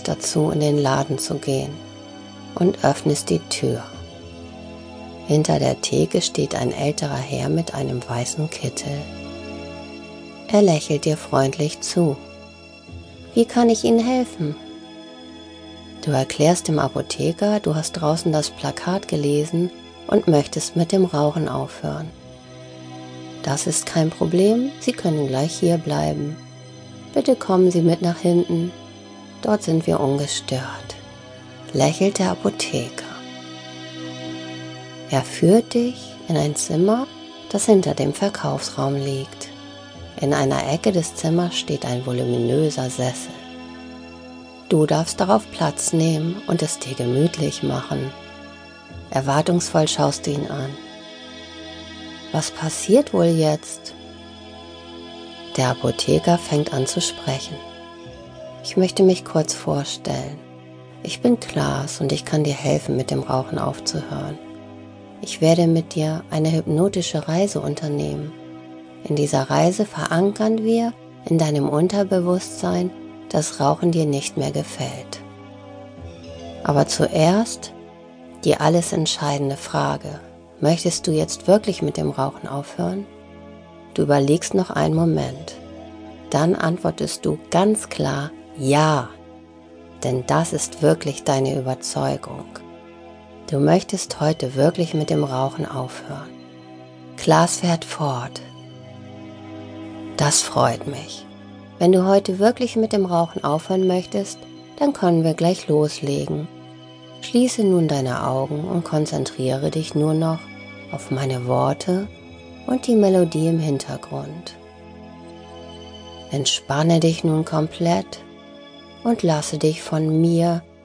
dich dazu, in den Laden zu gehen und öffnest die Tür. Hinter der Theke steht ein älterer Herr mit einem weißen Kittel. Er lächelt dir freundlich zu. Wie kann ich Ihnen helfen? Du erklärst dem Apotheker, du hast draußen das Plakat gelesen und möchtest mit dem Rauchen aufhören. Das ist kein Problem, Sie können gleich hier bleiben. Bitte kommen Sie mit nach hinten, dort sind wir ungestört, lächelt der Apotheker. Er führt dich in ein Zimmer, das hinter dem Verkaufsraum liegt. In einer Ecke des Zimmers steht ein voluminöser Sessel. Du darfst darauf Platz nehmen und es dir gemütlich machen. Erwartungsvoll schaust du ihn an. Was passiert wohl jetzt? Der Apotheker fängt an zu sprechen. Ich möchte mich kurz vorstellen. Ich bin Klaas und ich kann dir helfen, mit dem Rauchen aufzuhören. Ich werde mit dir eine hypnotische Reise unternehmen. In dieser Reise verankern wir in deinem Unterbewusstsein, dass Rauchen dir nicht mehr gefällt. Aber zuerst die alles entscheidende Frage. Möchtest du jetzt wirklich mit dem Rauchen aufhören? Du überlegst noch einen Moment. Dann antwortest du ganz klar ja, denn das ist wirklich deine Überzeugung. Du möchtest heute wirklich mit dem Rauchen aufhören. Klaas fährt fort. Das freut mich. Wenn du heute wirklich mit dem Rauchen aufhören möchtest, dann können wir gleich loslegen. Schließe nun deine Augen und konzentriere dich nur noch auf meine Worte und die Melodie im Hintergrund. Entspanne dich nun komplett und lasse dich von mir